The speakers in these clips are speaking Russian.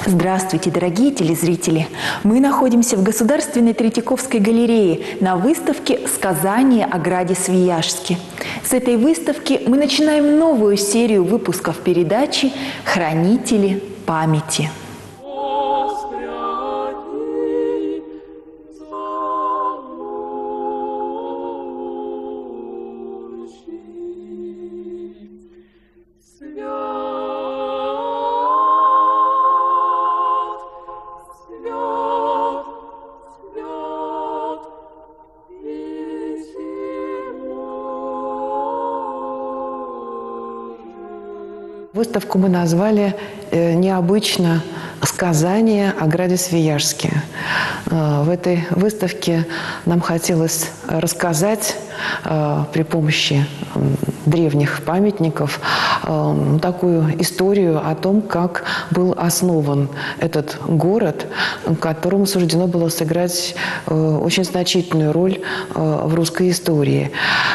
Здравствуйте, дорогие телезрители! Мы находимся в Государственной Третьяковской галерее на выставке «Сказание о граде Свияжске». С этой выставки мы начинаем новую серию выпусков передачи «Хранители памяти». Выставку мы назвали необычно «Сказание о граде Свияжске». В этой выставке нам хотелось рассказать при помощи древних памятников такую историю о том, как был основан этот город, которому суждено было сыграть очень значительную роль в русской истории.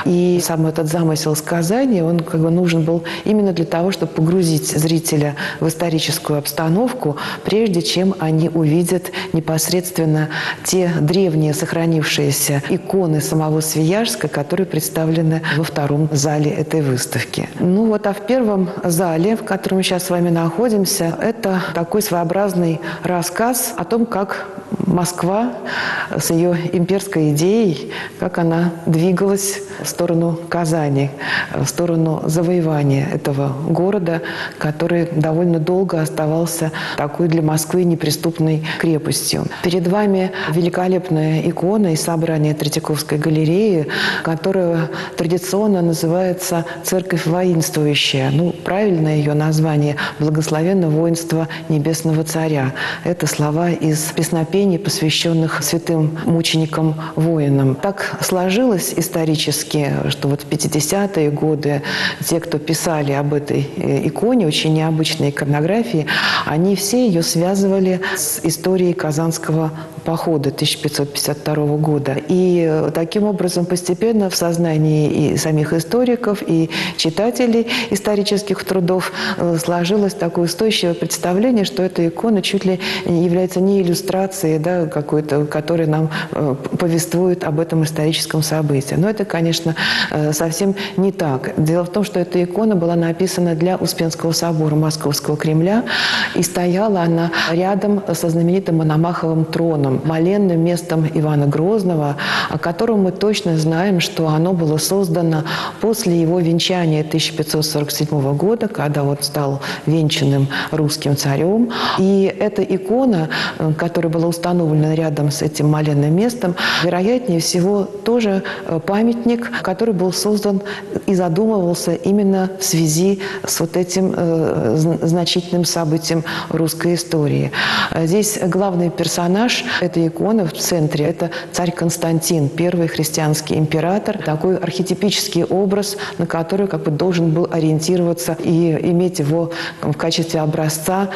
И сам этот замысел сказания, он нужен был именно для того, чтобы погрузить зрителя в историческую обстановку, прежде чем они увидят непосредственно те древние сохранившиеся иконы самого Свияжска, которые представлены во втором зале этой выставки. А в первом зале, в котором мы сейчас с вами находимся, это такой своеобразный рассказ о том, как Москва с ее имперской идеей, как она двигалась в сторону Казани, в сторону завоевания этого города, который довольно долго оставался такой для Москвы неприступной крепостью. Перед вами великолепная икона из собрания Третьяковской галереи, которая традиционно называется «Церковь воинствующая». Правильное ее название – «Благословенно воинство Небесного Царя». Это слова из песнопений, посвященных святым мученикам-воинам. Так сложилось исторически, что в 50-е годы те, кто писали об этой иконе, очень необычной иконографии, они все ее связывали с историей Казанского похода 1552 года. И таким образом постепенно в сознании и самих историков, и читателей исторических трудов сложилось такое устойчивое представление, что эта икона чуть ли является не иллюстрацией какой-то, которая нам повествует об этом историческом событии. Но это, конечно, совсем не так. Дело в том, что эта икона была написана для Успенского собора Московского Кремля, и стояла она рядом со знаменитым Мономаховым троном, моленным местом Ивана Грозного, о котором мы точно знаем, что оно было создано после его венчания 1547 года, когда он стал венчанным русским царем. И эта икона, которая была установлена рядом с этим моленным местом, вероятнее всего тоже памятник, который был создан и задумывался именно в связи с этим значительным событием русской истории. Здесь главный персонаж этой иконы в центре – это царь Константин, первый христианский император, такой архетипический образ, на который должен был ориентироваться и иметь его в качестве образца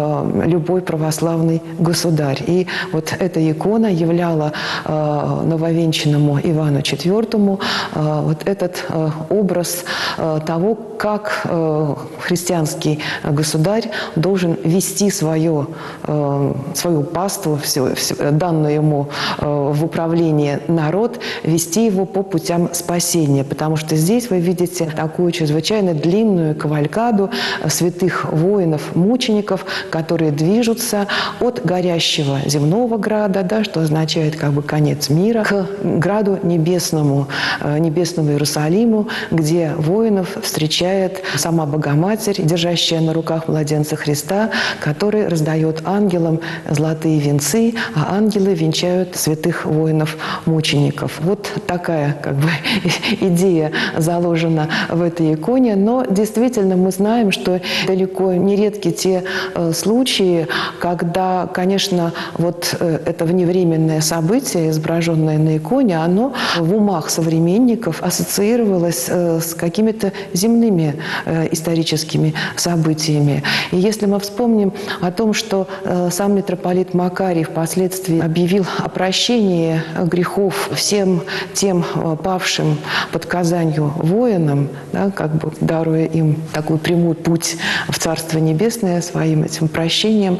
любой православный государь. И эта икона являла нововенчанному Ивану IV этот образ того, как христианский государь должен вести свою паству, данную ему в управление народ, вести его по путям спасения. Потому что здесь вы видите такую чрезвычайно длинную кавалькаду святых воинов, мучеников, которые движутся от горящего земного града, что означает конец мира, к граду небесному, небесному Иерусалиму, где воинов встречает сама Богоматерь, держащая на руках младенца Христа, который раздает ангелам золотые венцы, а ангелы венчают святых воинов-мучеников. Вот такая идея заложена в этой иконе, но действительно мы знаем, что далеко не редки те случаи, когда, конечно, это вневременное событие, изображенное на иконе, оно в умах современников ассоциировалось с какими-то земными историческими событиями. И если мы вспомним о том, что сам митрополит Макарий впоследствии объявил о прощении грехов всем тем павшим под Казанью воинам, даруя им такой прямой путь в Царство Небесное своим этим прощением,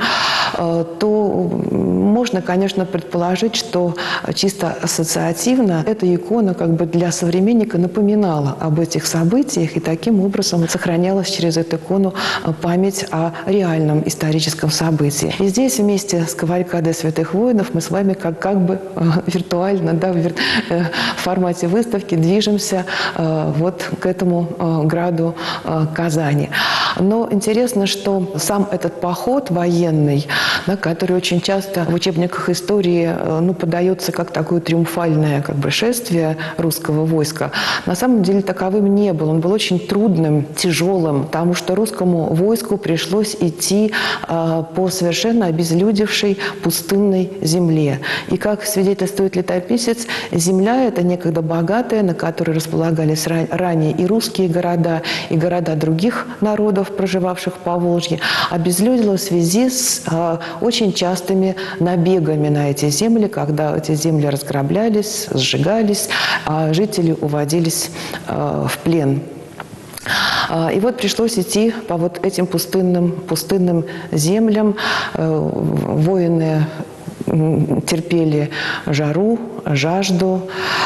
то можно, конечно, предположить, что чисто ассоциативно эта икона как бы для современника напоминала об этих событиях, и таким образом сохранялась через эту икону память о реальном историческом событии. И здесь вместе с «Кавалькадой святых воинов» мы с вами как бы виртуально, да, в формате выставки движемся вот к этому граду Казани. Но интересно, что сам этот поход военный, да, который очень часто в учебниках истории подается как такое триумфальное как бы шествие русского войска, на самом деле таковым не был. Он был очень трудным, тяжелым, потому что русскому войску пришлось идти по совершенно обезлюдевшей пустынной земле. И, как свидетельствует летописец, земля эта некогда богатая, на которой располагались ранее и русские города, и города других народов, проживавших в Поволжье, обезлюдила в связи с очень частыми набегами на эти земли, когда эти земли разграблялись, сжигались, а жители уводились в плен. И вот пришлось идти по вот этим пустынным землям. Воины терпели жару, жажду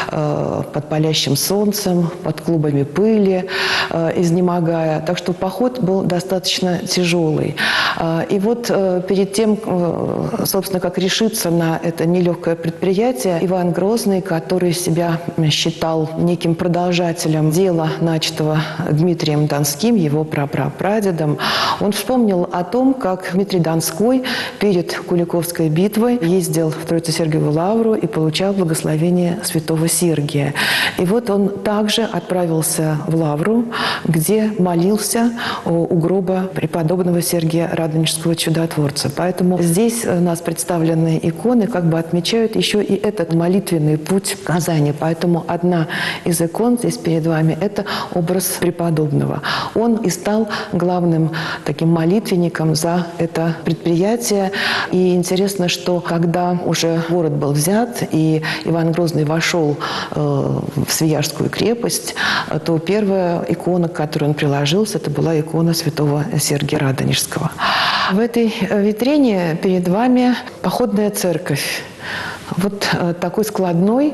под палящим солнцем, под клубами пыли, изнемогая. Так что поход был достаточно тяжелый. И вот перед тем, собственно, как решиться на это нелегкое предприятие, Иван Грозный, который себя считал неким продолжателем дела, начатого Дмитрием Донским, его прапрапрадедом, он вспомнил о том, как Дмитрий Донской перед Куликовской битвой ездил в Троице-Сергиеву лавру и получал благословение святого Сергия. И вот он также отправился в лавру, где молился у гроба преподобного Сергия Радонежского чудотворца. Поэтому здесь у нас представленные иконы как бы отмечают еще и этот молитвенный путь в Казани. Поэтому одна из икон здесь перед вами – это образ преподобного. Он и стал главным таким молитвенником за это предприятие. И интересно, что когда уже город был взят, и Иван Грозный вошел в Свияжскую крепость, то первая икона, к которой он приложился, это была икона святого Сергия Радонежского. В этой витрине перед вами походная церковь. Вот такой складной,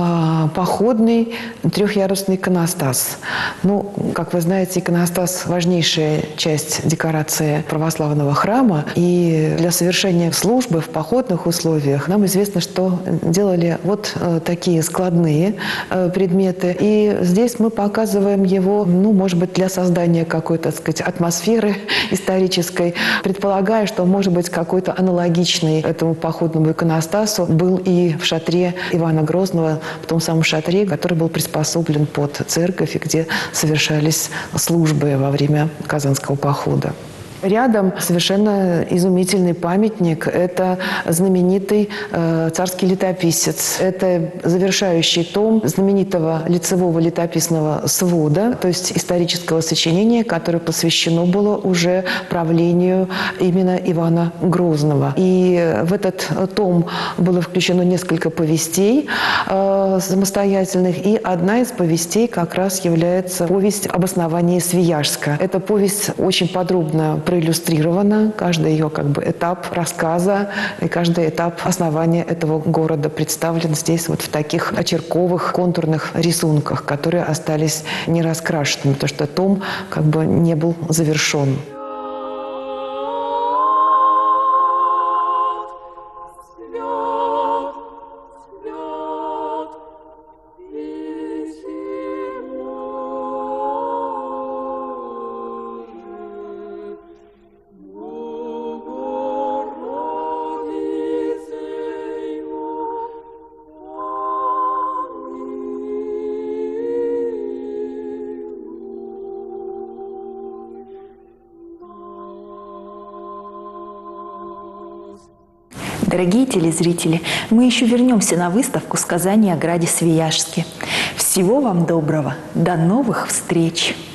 походный, трехъярусный иконостас. Ну, как вы знаете, иконостас – важнейшая часть декорации православного храма. И для совершения службы в походных условиях нам известно, что делали вот такие складные предметы. И здесь мы показываем его, ну, может быть, для создания какой-то, так сказать, атмосферы исторической, предполагая, что, может быть, какой-то аналогичный этому походному иконостасу был и в шатре Ивана Грозного, в том самом шатре, который был приспособлен под церковь и где совершались службы во время Казанского похода. Рядом совершенно изумительный памятник. Это знаменитый царский летописец. Это завершающий том знаменитого лицевого летописного свода, то есть исторического сочинения, которое посвящено было уже правлению именно Ивана Грозного. И в этот том было включено несколько повестей самостоятельных, и одна из повестей как раз является повесть об основании Свияжска. Эта повесть очень подробно проиллюстрирована, каждый ее как бы этап рассказа и каждый этап основания этого города представлен здесь вот в таких очерковых контурных рисунках, которые остались не раскрашенными, потому что том как бы не был завершен. Дорогие телезрители, мы еще вернемся на выставку «Сказание о граде Свияжске». Всего вам доброго, до новых встреч!